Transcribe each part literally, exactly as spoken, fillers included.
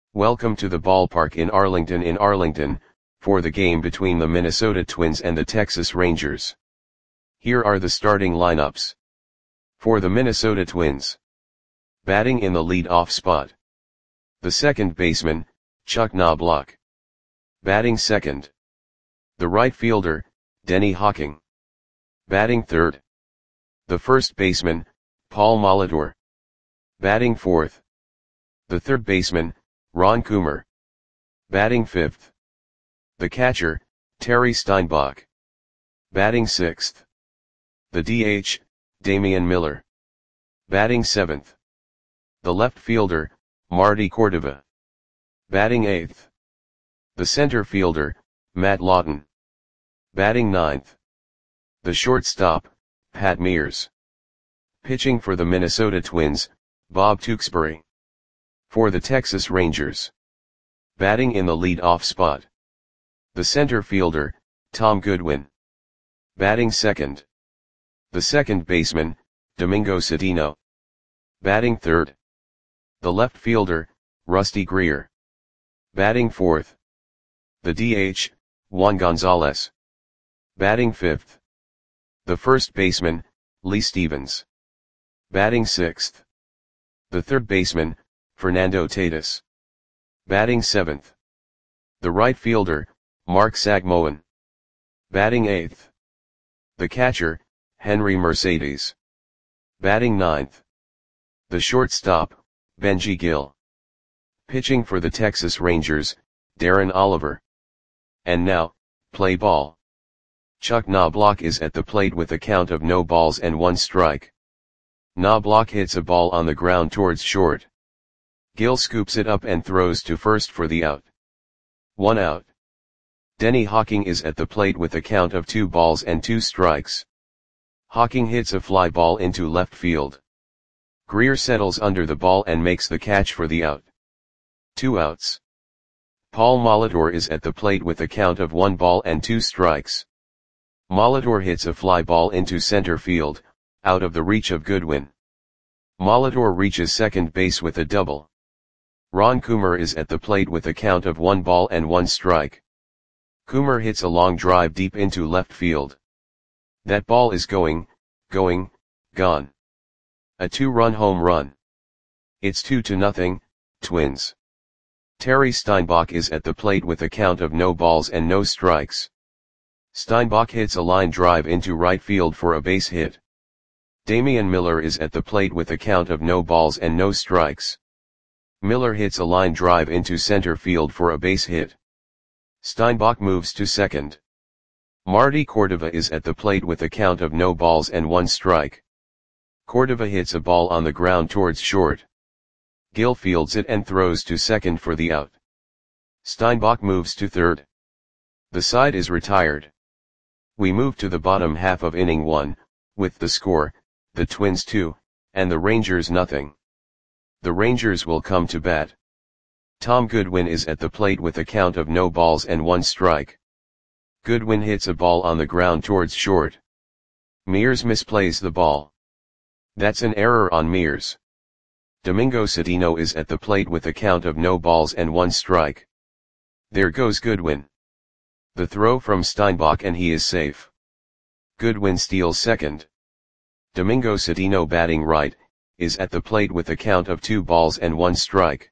Welcome to the ballpark in Arlington in Arlington, for the game between the Minnesota Twins and the Texas Rangers. Here are the starting lineups. For the Minnesota Twins. Batting in the lead-off spot. The second baseman, Chuck Knobloch. Batting second. The right fielder, Denny Hawking. Batting third. The first baseman, Paul Molitor. Batting fourth. The third baseman, Ron Coomer. Batting fifth. The catcher, Terry Steinbach. Batting sixth. The D H, Damian Miller. Batting seventh. The left fielder, Marty Cordova. Batting eighth. The center fielder, Matt Lawton. Batting ninth. The shortstop, Pat Mears. Pitching for the Minnesota Twins, Bob Tewksbury. For the Texas Rangers. Batting in the lead-off spot. The center fielder, Tom Goodwin. Batting second. The second baseman, Domingo Cedeno. Batting third. The left fielder, Rusty Greer. Batting fourth. The D H, Juan Gonzalez. Batting fifth. The first baseman, Lee Stevens. Batting sixth. The third baseman, Fernando Tatis. Batting seventh. The right fielder, Mark Sagmoen. Batting eighth. The catcher, Henry Mercedes. Batting ninth. The shortstop, Benji Gill. Pitching for the Texas Rangers, Darren Oliver. And now, play ball. Chuck Knobloch is at the plate with a count of no balls and one strike. Knobloch hits a ball on the ground towards short. Gill scoops it up and throws to first for the out. One out. Denny Hawking is at the plate with a count of two balls and two strikes. Hawking hits a fly ball into left field. Greer settles under the ball and makes the catch for the out. Two outs. Paul Molitor is at the plate with a count of one ball and two strikes. Molitor hits a fly ball into center field, out of the reach of Goodwin. Molitor reaches second base with a double. Ron Coomer is at the plate with a count of one ball and one strike. Coomer hits a long drive deep into left field. That ball is going, going, gone. A two-run home run. It's two to nothing, Twins. Terry Steinbach is at the plate with a count of no balls and no strikes. Steinbach hits a line drive into right field for a base hit. Damian Miller is at the plate with a count of no balls and no strikes. Miller hits a line drive into center field for a base hit. Steinbach moves to second. Marty Cordova is at the plate with a count of no balls and one strike. Cordova hits a ball on the ground towards short. Gill fields it and throws to second for the out. Steinbach moves to third. The side is retired. We move to the bottom half of inning one, with the score, the Twins two, and the Rangers nothing. The Rangers will come to bat. Tom Goodwin is at the plate with a count of no balls and one strike. Goodwin hits a ball on the ground towards short. Mears misplays the ball. That's an error on Mears. Domingo Cedeno is at the plate with a count of no balls and one strike. There goes Goodwin. The throw from Steinbach and he is safe. Goodwin steals second. Domingo Cedeno batting right, is at the plate with a count of two balls and one strike.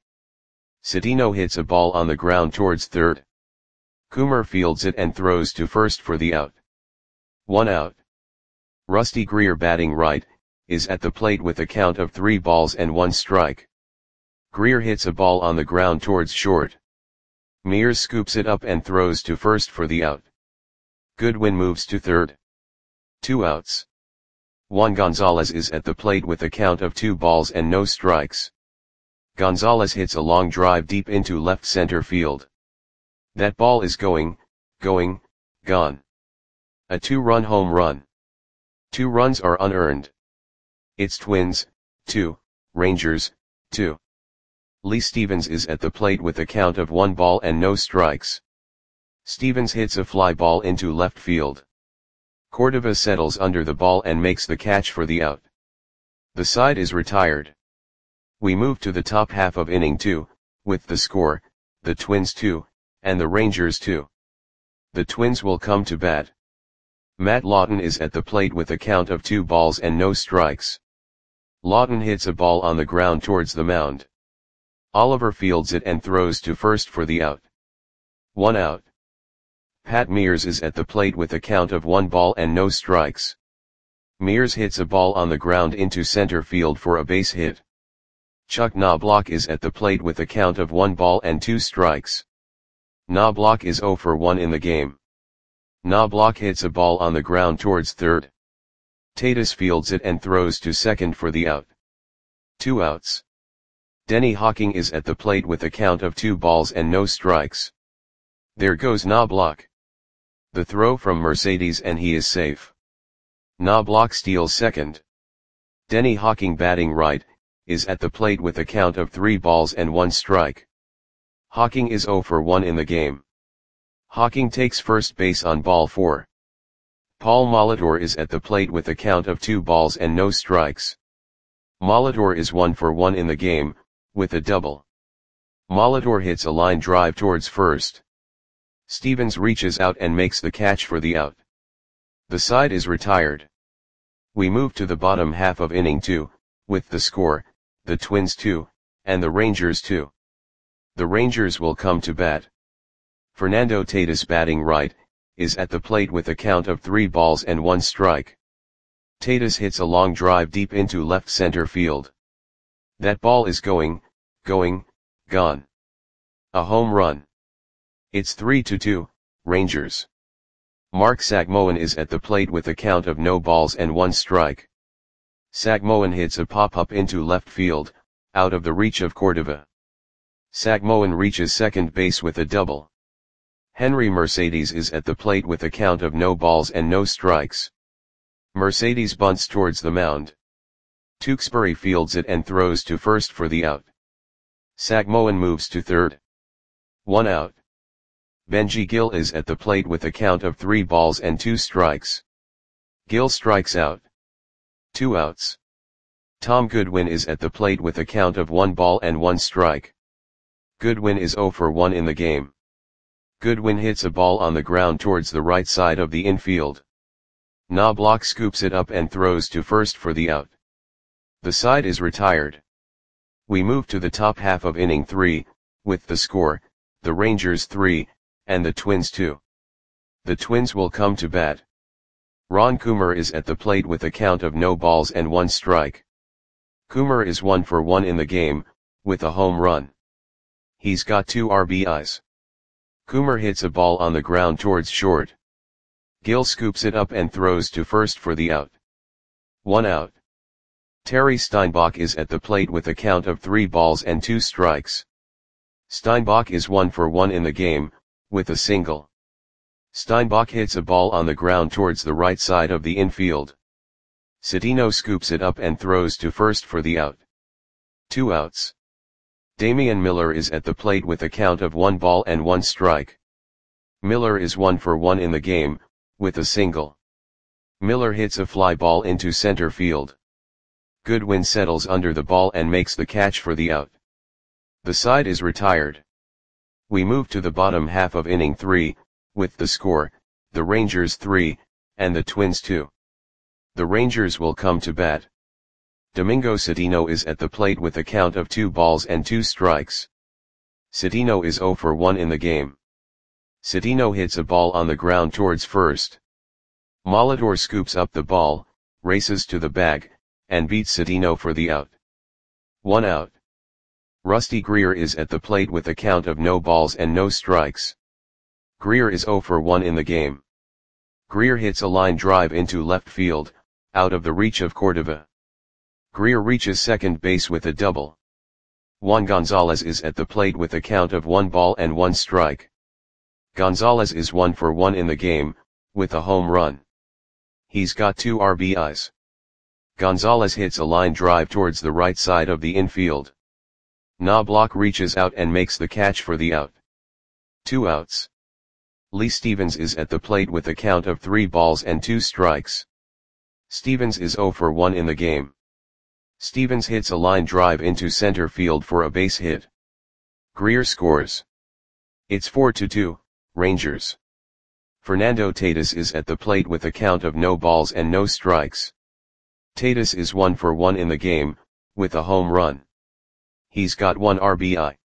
Cedeno hits a ball on the ground towards third. Coomer fields it and throws to first for the out. One out. Rusty Greer batting right, is at the plate with a count of three balls and one strike. Greer hits a ball on the ground towards short. Mears scoops it up and throws to first for the out. Goodwin moves to third. Two outs. Juan Gonzalez is at the plate with a count of two balls and no strikes. Gonzalez hits a long drive deep into left center field. That ball is going, going, gone. A two-run home run. Two runs are unearned. It's Twins, two, Rangers, two. Lee Stevens is at the plate with a count of one ball and no strikes. Stevens hits a fly ball into left field. Cordova settles under the ball and makes the catch for the out. The side is retired. We move to the top half of inning two, with the score, the Twins two, and the Rangers two. The Twins will come to bat. Matt Lawton is at the plate with a count of two balls and no strikes. Lawton hits a ball on the ground towards the mound. Oliver fields it and throws to first for the out. One out. Pat Mears is at the plate with a count of one ball and no strikes. Mears hits a ball on the ground into center field for a base hit. Chuck Knobloch is at the plate with a count of one ball and two strikes. Knobloch is zero for one in the game. Knobloch hits a ball on the ground towards third. Tatis fields it and throws to second for the out. Two outs. Denny Hawking is at the plate with a count of two balls and no strikes. There goes Knobloch. The throw from Mercedes and he is safe. Knobloch steals second. Denny Hawking, batting right, is at the plate with a count of three balls and one strike. Hawking is zero for one in the game. Hawking takes first base on ball four. Paul Molitor is at the plate with a count of two balls and no strikes. Molitor is one for one in the game, with a double. Molitor hits a line drive towards first. Stevens reaches out and makes the catch for the out. The side is retired. We move to the bottom half of inning two, with the score, the Twins two, and the Rangers two. The Rangers will come to bat. Fernando Tatis, batting right, is at the plate with a count of three balls and one strike. Tatis hits a long drive deep into left center field. That ball is going, going, gone. A home run. It's three to two, Rangers. Mark Sagmoen is at the plate with a count of no balls and one strike. Sagmoen hits a pop-up into left field, out of the reach of Cordova. Sagmoen reaches second base with a double. Henry Mercedes is at the plate with a count of no balls and no strikes. Mercedes bunts towards the mound. Tewksbury fields it and throws to first for the out. Sagmoen moves to third. One out. Benji Gill is at the plate with a count of three balls and two strikes. Gill strikes out. Two outs. Tom Goodwin is at the plate with a count of one ball and one strike. Goodwin is zero for one in the game. Goodwin hits a ball on the ground towards the right side of the infield. Knobloch scoops it up and throws to first for the out. The side is retired. We move to the top half of inning three, with the score, the Rangers three, and the Twins two. The Twins will come to bat. Ron Coomer is at the plate with a count of no balls and one strike. Coomer is one for one in the game, with a home run. He's got two R B Is. Coomer hits a ball on the ground towards short. Gill scoops it up and throws to first for the out. One out. Terry Steinbach is at the plate with a count of three balls and two strikes. Steinbach is one for one in the game, with a single. Steinbach hits a ball on the ground towards the right side of the infield. Citino scoops it up and throws to first for the out. Two outs. Damian Miller is at the plate with a count of one ball and one strike. Miller is one for one in the game, with a single. Miller hits a fly ball into center field. Goodwin settles under the ball and makes the catch for the out. The side is retired. We move to the bottom half of inning three, with the score, the Rangers three, and the Twins two. The Rangers will come to bat. Domingo Citino is at the plate with a count of two balls and two strikes. Citino is zero for one in the game. Citino hits a ball on the ground towards first. Molitor scoops up the ball, races to the bag, and beats Citino for the out. One out. Rusty Greer is at the plate with a count of no balls and no strikes. Greer is zero for one in the game. Greer hits a line drive into left field, out of the reach of Cordova. Greer reaches second base with a double. Juan Gonzalez is at the plate with a count of one ball and one strike. Gonzalez is one for one in the game, with a home run. He's got two R B Is. Gonzalez hits a line drive towards the right side of the infield. Knobloch reaches out and makes the catch for the out. Two outs. Lee Stevens is at the plate with a count of three balls and two strikes. Stevens is zero for one in the game. Stevens hits a line drive into center field for a base hit. Greer scores. It's four to two, Rangers. Fernando Tatis is at the plate with a count of no balls and no strikes. Tatis is one for one in the game, with a home run. He's got one R B I.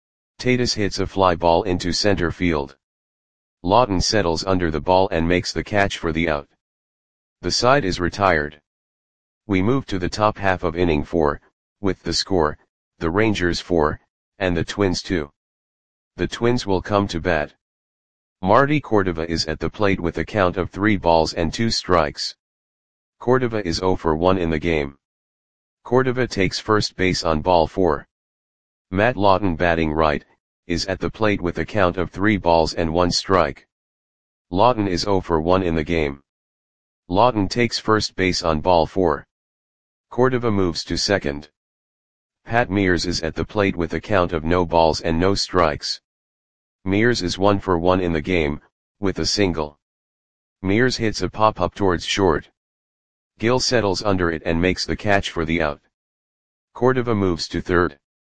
Tatis hits a fly ball into center field. Lawton settles under the ball and makes the catch for the out. The side is retired. We move to the top half of inning four, with the score, the Rangers four, and the Twins two. The Twins will come to bat. Marty Cordova is at the plate with a count of three balls and two strikes. Cordova is zero for one in the game. Cordova takes first base on ball four. Matt Lawton, batting right, is at the plate with a count of three balls and one strike. Lawton is zero for one in the game. Lawton takes first base on ball four. Cordova moves to second. Pat Mears is at the plate with a count of no balls and no strikes. Mears is one for one in the game, with a single. Mears hits a pop-up towards short. Gill settles under it and makes the catch for the out. Cordova moves to third.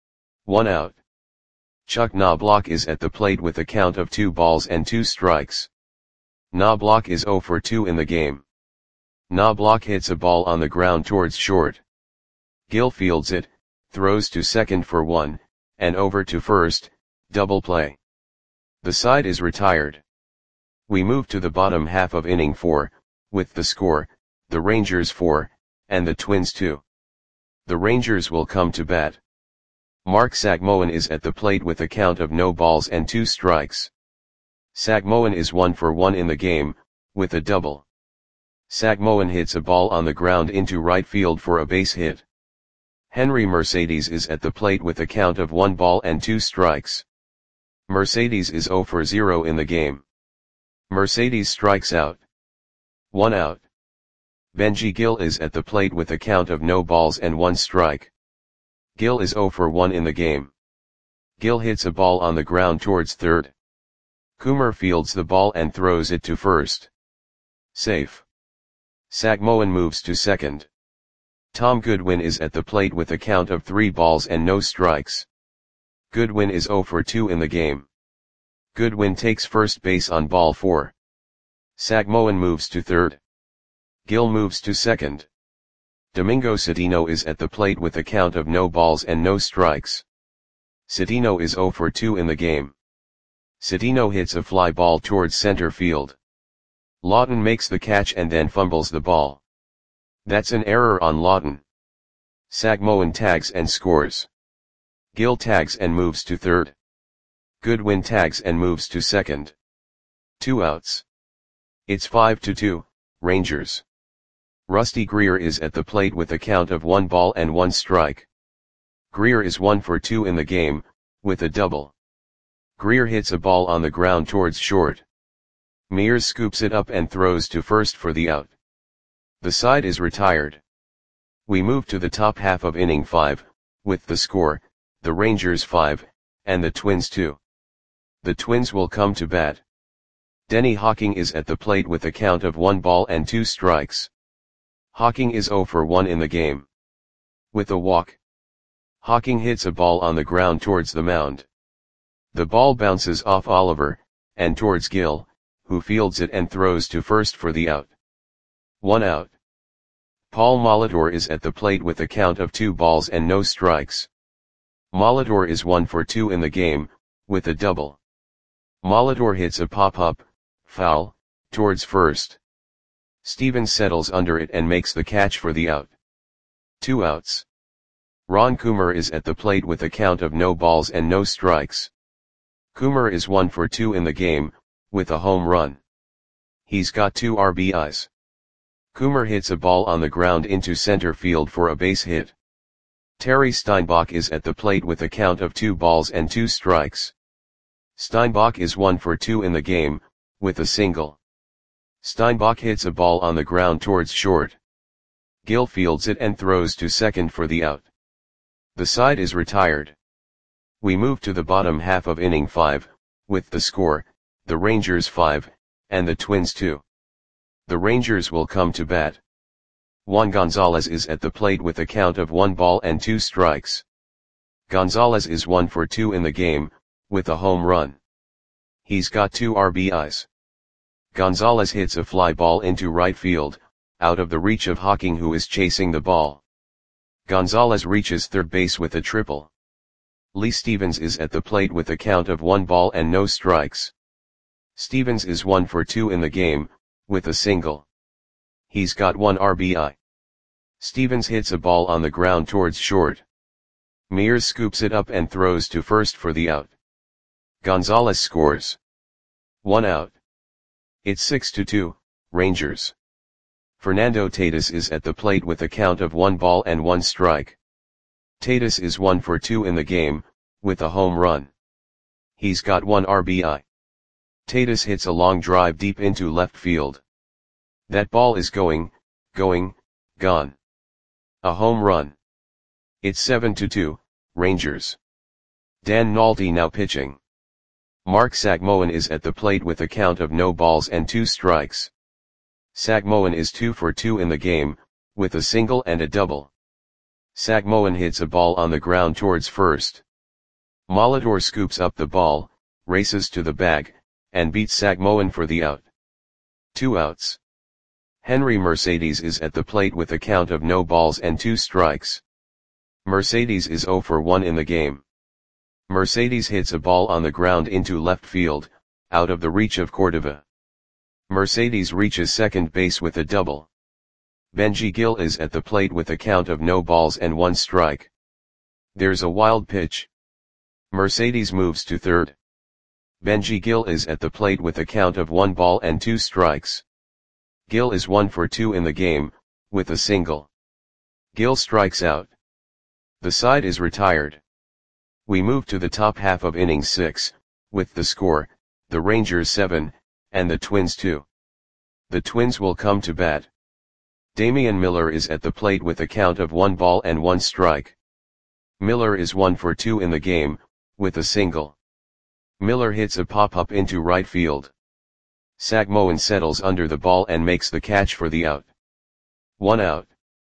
One out. Chuck Knobloch is at the plate with a count of two balls and two strikes. Knobloch is zero for two in the game. Knobloch hits a ball on the ground towards short. Gill fields it, throws to second for one, and over to first, double play. The side is retired. We move to the bottom half of inning four, with the score, the Rangers four, and the Twins two. The Rangers will come to bat. Mark Sagmoen is at the plate with a count of no balls and two strikes. Sagmoen is one for one in the game, with a double. Sagmoen hits a ball on the ground into right field for a base hit. Henry Mercedes is at the plate with a count of one ball and two strikes. Mercedes is zero for zero in the game. Mercedes strikes out. One out. Benji Gill is at the plate with a count of no balls and one strike. Gill is zero for one in the game. Gill hits a ball on the ground towards third. Coomer fields the ball and throws it to first. Safe. Sagmoen moves to second. Tom Goodwin is at the plate with a count of three balls and no strikes. Goodwin is zero for two in the game. Goodwin takes first base on ball four. Sagmoen moves to third. Gill moves to second. Domingo Citino is at the plate with a count of no balls and no strikes. Citino is zero for two in the game. Citino hits a fly ball towards center field. Lawton makes the catch and then fumbles the ball. That's an error on Lawton. Sagmoen tags and scores. Gill tags and moves to third. Goodwin tags and moves to second. Two outs. It's five to two, Rangers. Rusty Greer is at the plate with a count of one ball and one strike. Greer is one for two in the game, with a double. Greer hits a ball on the ground towards short. Mears scoops it up and throws to first for the out. The side is retired. We move to the top half of inning five, with the score, the Rangers five, and the Twins two. The Twins will come to bat. Denny Hawking is at the plate with a count of one ball and two strikes. Hawking is zero for one in the game. With a walk. Hawking hits a ball on the ground towards the mound. The ball bounces off Oliver, and towards Gill, who fields it and throws to first for the out. One out. Paul Molitor is at the plate with a count of two balls and no strikes. Molitor is one for two in the game, with a double. Molitor hits a pop-up, foul, towards first. Stevens settles under it and makes the catch for the out. Two outs. Ron Coomer is at the plate with a count of no balls and no strikes. Coomer is one for two in the game, with a home run. He's got two R B Is. Coomer hits a ball on the ground into center field for a base hit. Terry Steinbach is at the plate with a count of two balls and two strikes. Steinbach is one for two in the game, with a single. Steinbach hits a ball on the ground towards short. Gill fields it and throws to second for the out. The side is retired. We move to the bottom half of inning five, with the score, the Rangers five, and the Twins two. The Rangers will come to bat. Juan Gonzalez is at the plate with a count of one ball and two strikes. Gonzalez is one for two in the game, with a home run. He's got two R B Is. Gonzalez hits a fly ball into right field, out of the reach of Hawking, who is chasing the ball. Gonzalez reaches third base with a triple. Lee Stevens is at the plate with a count of one ball and no strikes. Stevens is one for two in the game, with a single. He's got one R B I. Stevens hits a ball on the ground towards short. Mears scoops it up and throws to first for the out. Gonzalez scores. One out. It's six to two, Rangers. Fernando Tatis is at the plate with a count of one ball and one strike. Tatis is one for two in the game, with a home run. He's got one R B I. Tatis hits a long drive deep into left field. That ball is going, going, gone. A home run. It's seven to two, Rangers. Dan Nolte now pitching. Mark Sagmoen is at the plate with a count of no balls and two strikes. Sagmoen is two for two in the game, with a single and a double. Sagmoen hits a ball on the ground towards first. Molitor scoops up the ball, races to the bag, and beats Sagmoen for the out. Two outs. Henry Mercedes is at the plate with a count of no balls and two strikes. Mercedes is zero for one in the game. Mercedes hits a ball on the ground into left field, out of the reach of Cordova. Mercedes reaches second base with a double. Benji Gil is at the plate with a count of no balls and one strike. There's a wild pitch. Mercedes moves to third. Benji Gil is at the plate with a count of one ball and two strikes. Gil is one for two in the game, with a single. Gil strikes out. The side is retired. We move to the top half of inning six, with the score, the Rangers seven, and the Twins two. The Twins will come to bat. Damian Miller is at the plate with a count of one ball and one strike. Miller is one for two in the game, with a single. Miller hits a pop-up into right field. Sagmoen settles under the ball and makes the catch for the out. One out.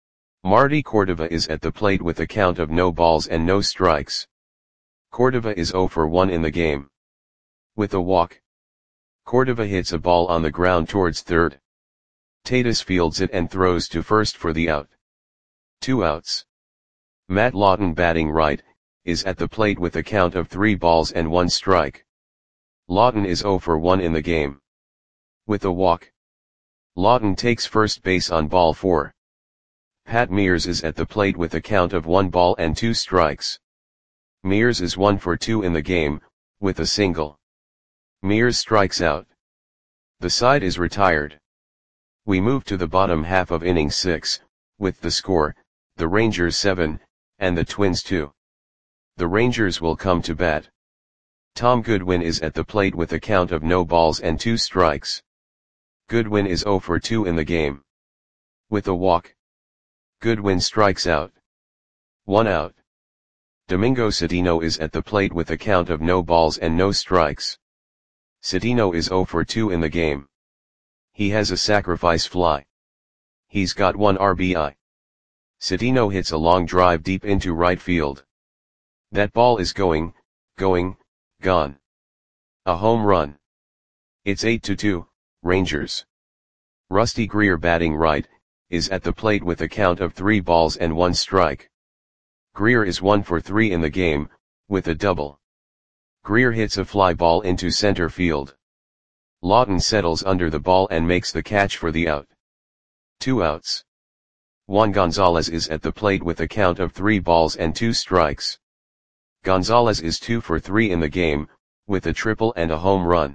Marty Cordova is at the plate with a count of no balls and no strikes. Cordova is zero for one in the game. With a walk. Cordova hits a ball on the ground towards third. Tatis fields it and throws to first for the out. Two outs. Matt Lawton, batting right, is at the plate with a count of three balls and one strike. Lawton is zero for one in the game. With a walk. Lawton takes first base on ball four. Pat Mears is at the plate with a count of one ball and two strikes. Mears is one for two in the game, with a single. Mears strikes out. The side is retired. We move to the bottom half of inning six, with the score, the Rangers seven, and the Twins two. The Rangers will come to bat. Tom Goodwin is at the plate with a count of no balls and two strikes. Goodwin is zero for two in the game. With a walk. Goodwin strikes out. One out. Domingo Cedeno is at the plate with a count of no balls and no strikes. Cedeno is zero for two in the game. He has a sacrifice fly. He's got one R B I. Cedeno hits a long drive deep into right field. That ball is going, going, gone. A home run. It's eight to two, Rangers. Rusty Greer, batting right, is at the plate with a count of three balls and one strike. Greer is one for three in the game, with a double. Greer hits a fly ball into center field. Lawton settles under the ball and makes the catch for the out. Two outs. Juan Gonzalez is at the plate with a count of three balls and two strikes. Gonzalez is two for three in the game, with a triple and a home run.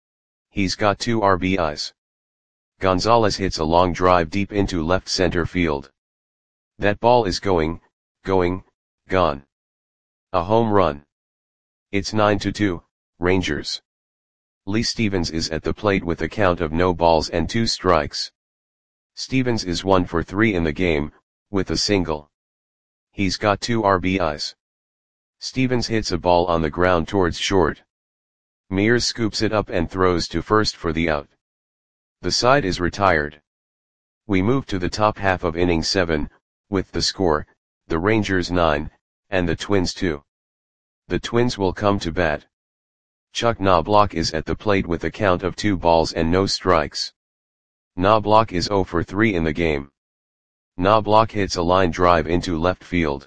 He's got two R B Is. Gonzalez hits a long drive deep into left center field. That ball is going, going, gone. A home run. It's nine to two, Rangers. Lee Stevens is at the plate with a count of no balls and two strikes. Stevens is one for three in the game, with a single. He's got two R B Is. Stevens hits a ball on the ground towards short. Mears scoops it up and throws to first for the out. The side is retired. We move to the top half of inning seven, with the score, the Rangers nine, and the Twins two. The Twins will come to bat. Chuck Knobloch is at the plate with a count of two balls and no strikes. Knobloch is zero for three in the game. Knobloch hits a line drive into left field.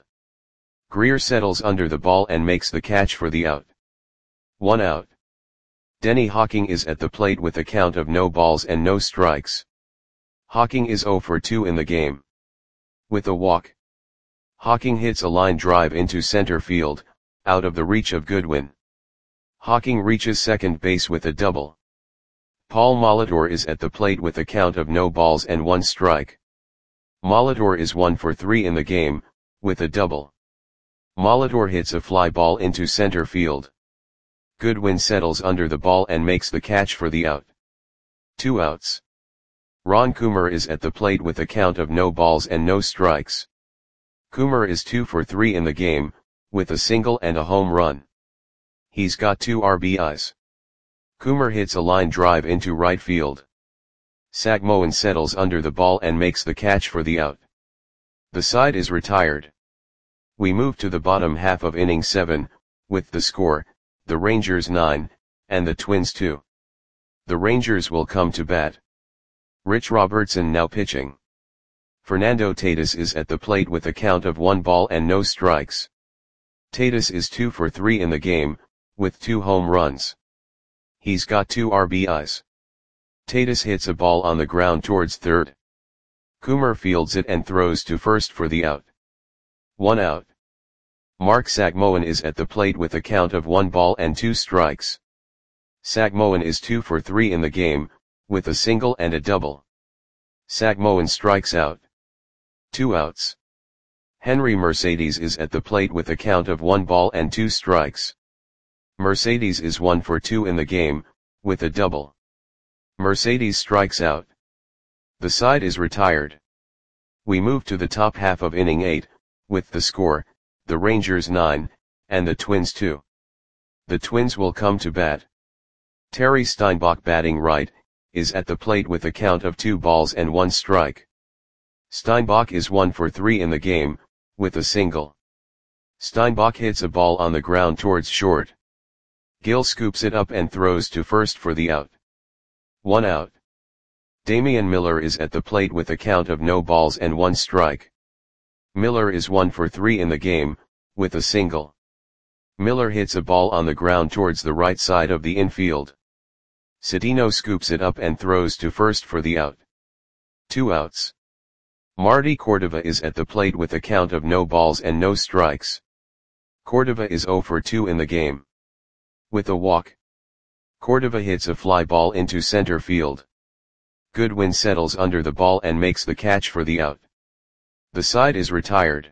Greer settles under the ball and makes the catch for the out. One out. Denny Hawking is at the plate with a count of no balls and no strikes. Hawking is zero for two in the game. With a walk. Hawking hits a line drive into center field, out of the reach of Goodwin. Hawking reaches second base with a double. Paul Molitor is at the plate with a count of no balls and one strike. Molitor is one for three in the game, with a double. Molitor hits a fly ball into center field. Goodwin settles under the ball and makes the catch for the out. Two outs. Ron Coomer is at the plate with a count of no balls and no strikes. Coomer is two for three in the game, with a single and a home run. He's got two R B Is. Coomer hits a line drive into right field. Sagmoen settles under the ball and makes the catch for the out. The side is retired. We move to the bottom half of inning seven, with the score, the Rangers nine, and the Twins two. The Rangers will come to bat. Rich Robertson now pitching. Fernando Tatis is at the plate with a count of one ball and no strikes. Tatis is two for three in the game, with two home runs. He's got two R B Is. Tatis hits a ball on the ground towards third. Coomer fields it and throws to first for the out. One out. Mark Sagmoen is at the plate with a count of one ball and two strikes. Sagmoen is two for three in the game, with a single and a double. Sagmoen strikes out. Two outs. Henry Mercedes is at the plate with a count of one ball and two strikes. Mercedes is one for two in the game, with a double. Mercedes strikes out. The side is retired. We move to the top half of inning eight, with the score, the Rangers nine, and the Twins two. The Twins will come to bat. Terry Steinbach batting right, is at the plate with a count of two balls and one strike. Steinbach is one for three in the game, with a single. Steinbach hits a ball on the ground towards short. Gill scoops it up and throws to first for the out. One out. Damian Miller is at the plate with a count of no balls and one strike. Miller is one for three in the game, with a single. Miller hits a ball on the ground towards the right side of the infield. Cedeno scoops it up and throws to first for the out. Two outs. Marty Cordova is at the plate with a count of no balls and no strikes. Cordova is zero for two in the game. With a walk. Cordova hits a fly ball into center field. Goodwin settles under the ball and makes the catch for the out. The side is retired.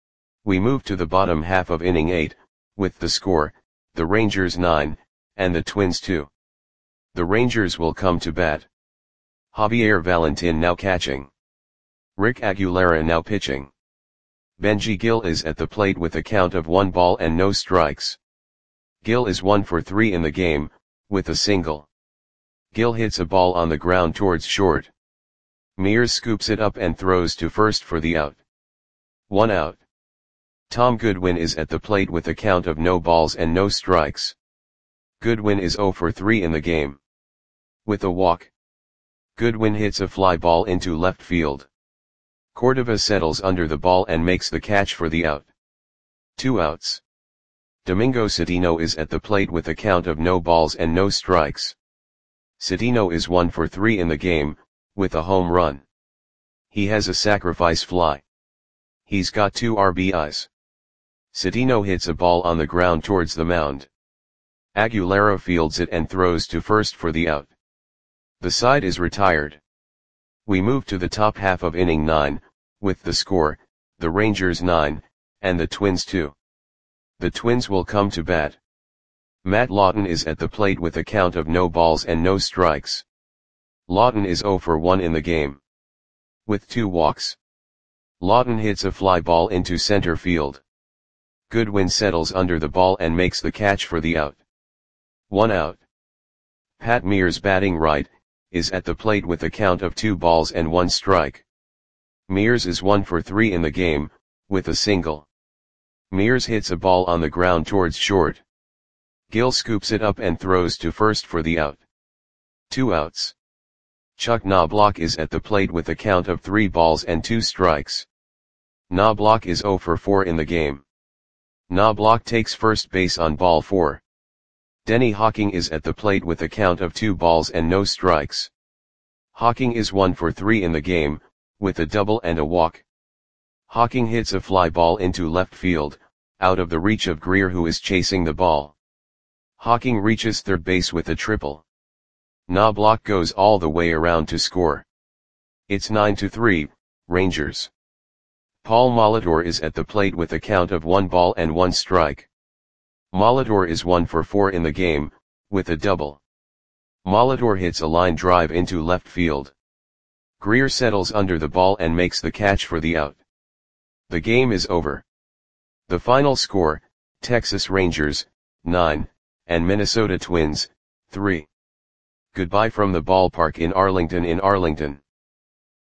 We move to the bottom half of inning eight, with the score, the Rangers nine, and the Twins two. The Rangers will come to bat. Javier Valentin now catching. Rick Aguilera now pitching. Benji Gil is at the plate with a count of one ball and no strikes. Gil is one for three in the game, with a single. Gil hits a ball on the ground towards short. Mears scoops it up and throws to first for the out. One out. Tom Goodwin is at the plate with a count of no balls and no strikes. Goodwin is zero for three in the game. With a walk. Goodwin hits a fly ball into left field. Cordova settles under the ball and makes the catch for the out. Two outs. Domingo Cedeno is at the plate with a count of no balls and no strikes. Cedeno is one for three in the game, with a home run. He has a sacrifice fly. He's got two R B Is. Cedeno hits a ball on the ground towards the mound. Aguilera fields it and throws to first for the out. The side is retired. We move to the top half of inning nine, with the score, the Rangers nine, and the Twins two. The Twins will come to bat. Matt Lawton is at the plate with a count of no balls and no strikes. Lawton is zero for one in the game. With two walks. Lawton hits a fly ball into center field. Goodwin settles under the ball and makes the catch for the out. One out. Pat Mears batting right, is at the plate with a count of two balls and one strike. Mears is one for three in the game, with a single. Mears hits a ball on the ground towards short. Gill scoops it up and throws to first for the out. Two outs. Chuck Knobloch is at the plate with a count of three balls and two strikes. Knobloch is zero for four in the game. Knobloch takes first base on ball four. Denny Hawking is at the plate with a count of two balls and no strikes. Hawking is one for three in the game, with a double and a walk. Hawking hits a fly ball into left field, out of the reach of Greer, who is chasing the ball. Hawking reaches third base with a triple. Knobloch goes all the way around to score. It's nine to three, Rangers. Paul Molitor is at the plate with a count of one ball and one strike. Molitor is one for four in the game, with a double. Molitor hits a line drive into left field. Greer settles under the ball and makes the catch for the out. The game is over. The final score, Texas Rangers, nine, and Minnesota Twins, three. Goodbye from the ballpark in Arlington in Arlington.